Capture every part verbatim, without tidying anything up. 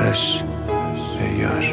آرش یار.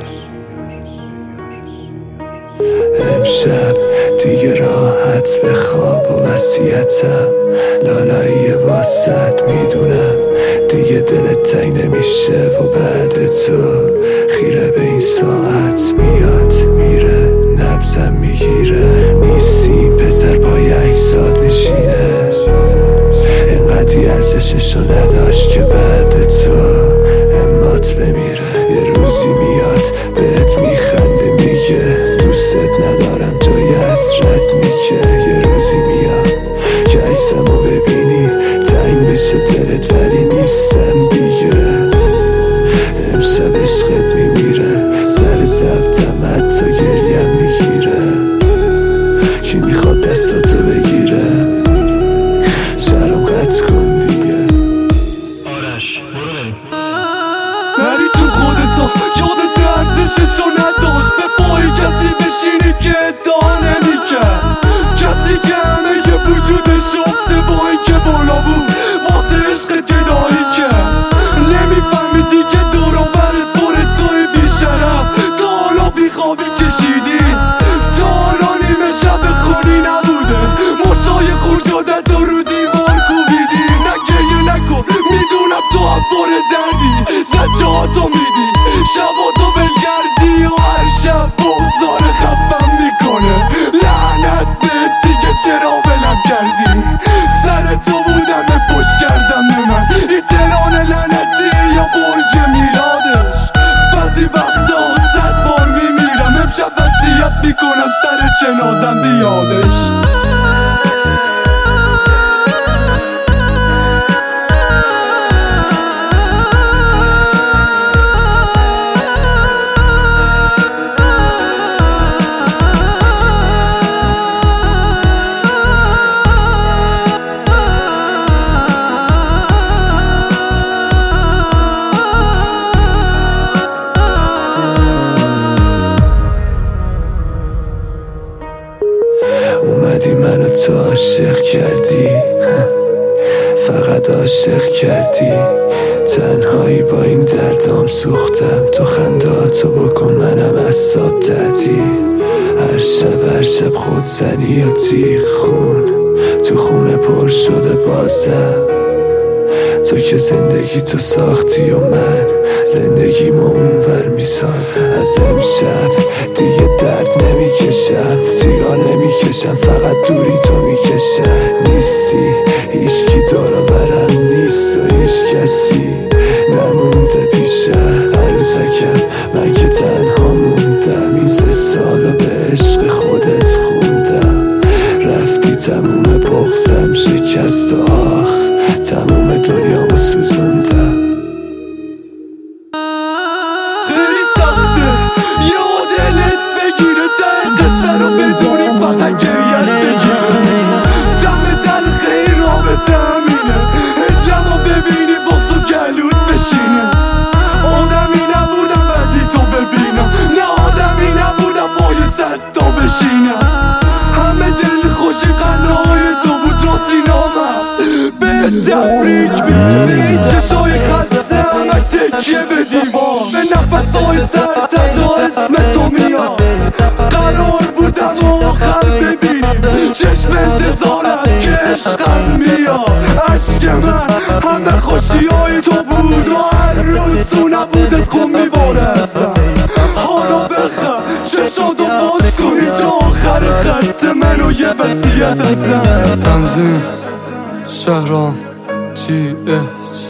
امشب دیگه راحت بخواب و وصیتم لالایی واسط میدونم دیگه دلت تنگ نمیشه و بعد تو خیره به این ساعت میاد میره نبزم میگیره نیستی پسر با یک ساعت میشینه اینقدی ارزششو نداشت که بعد تو امات بمیره. یه روزی میاد بهت میخنده میگه دوستت ندارم جای حسرت میگه. یه روزی میاد که عکسمو ببینی تنگ بشه دلت ولی نیستم دیگه. امشب عشقت میمیره سر ضبطم حتی گریم میگیره کی میخواد دستاتو بگیره شرم قطع کن دیگه. آرش برو بریم نری تو خودتا یادت ارزششو نداشت به پای کسی بشینی که ادعا نمیکرد کسی که همه یه وجودش شفته با این که بالا بود واسه عشق گدایی کرد. نمیفهمی دیگه دوروبرت پر توی بیشرف تا حالا بیخوابی کشیدی تا حالا نیمه شب خونی نبوده مشای خورجادت رو رو دیوار کوبیدی. نگه نکن میدونم تو هم پر دردی زجاتو میدی شباتو بلگردی و هر شب بغزار خفم میکنه لعنت بهت دیگه چرا بلم کردی سر تو بودم پشت کردم به من این تهران لعنتی یا برج میلادش بعضی وقتا صد بار میمیرم امشب وصیت میکنم سر جنازم بیادش. اومدی منو تو عاشق کردی فقط عاشق کردی تنهایی با این دردام سوختم تو خندهاتو بکن منم عصاب دادی هر شب هر شب خودزنی و تیغ خون تو خونه پر شده بازم تو که زندگی تو ساختی و من زندگیمو اونور میسازم. از امشب دیگه درد نمیکشم سیگار نمیکشم فقط دوری تو میکشم نیستی هیچکی دورو برم نیست و هیچ کسی نمونده پیشم عروسکم من که تنها موندم این سه سالو به عشق خودت خوندم رفتی تموم بغزم شکست و آخ تموم دنیامو سوزوندم. خیلی سخته یا دلت بگیره ته قصه رو بدونی فقط گریت بگیره دم تلخ این رابطه همینه هجرمو ببینی باز تو گلود بشینه آدمی نبودم بعدی تو ببینم نه آدمی نبودم پای صد تا بشینم همه دل خوشی قنای تو بود راستی نامم به تبریک میگم به این چشای خسته همه تکیه به دیوار به نفسهای سرده تا اسم تو میاد قرار بودم آخر ببینیم چشم انتظارم که عشقم میاد عشق من همه خوشی های تو بود و هر روز تو نبودت خون میبارستم حالا بخم چشاتو باز کنی جا آخر خط منو یه وصیت هستم. تنظیم شهرام جی اچ